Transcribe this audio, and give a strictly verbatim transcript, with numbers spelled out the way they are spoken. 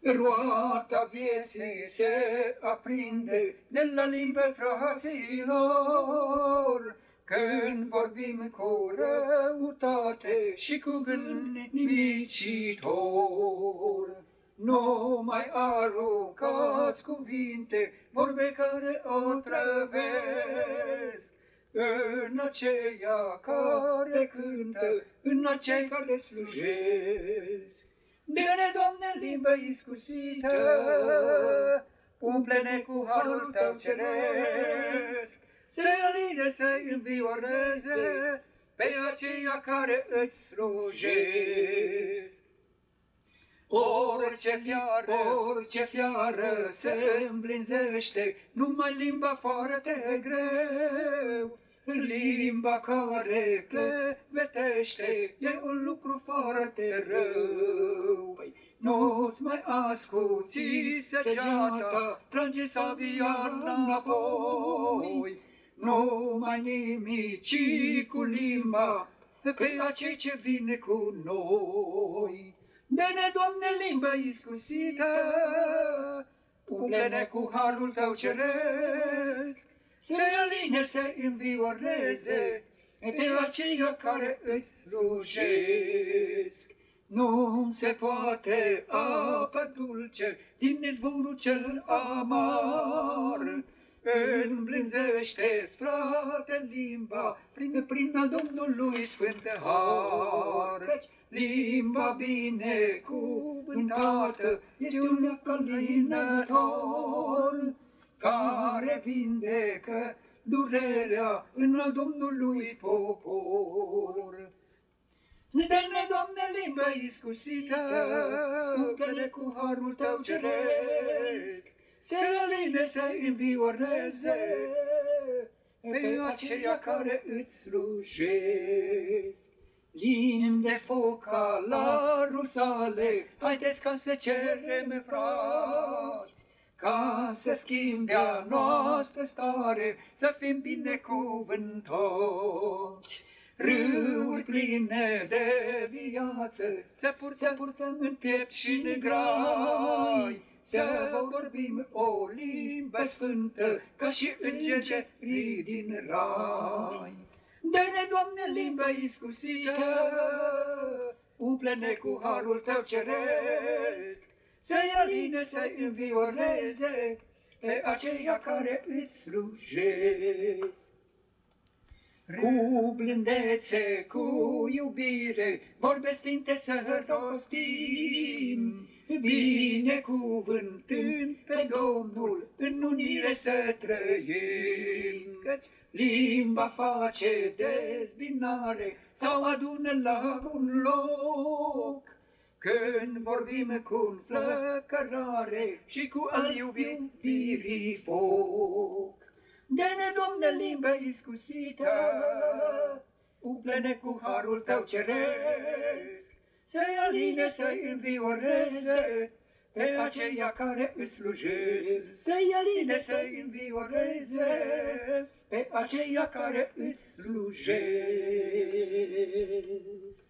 Roata vieții se aprinde de la limba fraților, când vorbim cu răutate și cu gând nimicitor. Nu mai aruncați cuvinte, vorbe care otrăvesc, în aceia care cântă, în aceia care slujesc. Dă-ne, Doamne, limbă iscusită, umple-ne cu harul Tău ceresc, să aline, să învioreze pe aceia care îți slujesc. Orice fiară, orice fiară se îmblinzește, numai limba foarte greu. Limba care clevetește e un lucru foarte rău. Nu-ți mai ascuți săgeata, trage sabia înapoi. Nu mai nimici cu limba pe acei ce vine cu noi. Dă-ne, Doamne, limbă iscusită, umple-ne cu harul Tău ceresc, să aline, să învioreze pe aceia care îți slujesc. Nu se poate apă dulce din izvorul cel amar, îmblânzește-ți, frate, limba prin, prin al Domnului Sfântă Har. Limba binecuvântată este un alinător, care vindecă durerea în al Domnului popor. Dă-ne, Doamne, limbă iscusită, umple-ne cu harul Tău ceresc, să aline, să învioreze pe aceia care îți slujesc. Limbi de foc la rusale, haideți ca să cerem, frați, ca să schimbe a noastră stare, să fim binecuvântați. Râuri pline de viață, să purtăm, purtăm în piept și în grai, să vorbim o limbă sfântă, ca și îngerii din rai. Dă-ne, Doamne, limbă iscusită, umple-ne cu harul Tău ceresc, să-i aline, să-i învioreze pe aceia care îți slujesc. Cu blândețe, cu iubire, vorbe sfinte să rostim, binecuvântând pe Domnul, în unire să trăim. Căci limba face dezbinare sau adună la un loc, când vorbim cu înflăcărare și cu al iubirii foc. Dă-ne, Doamne, limbă iscusită, umple-ne cu harul Tău ceresc, să-i aline, să-i învioreze pe aceia care îți slujesc. Să-i aline, să-i învioreze pe aceia care îți slujesc.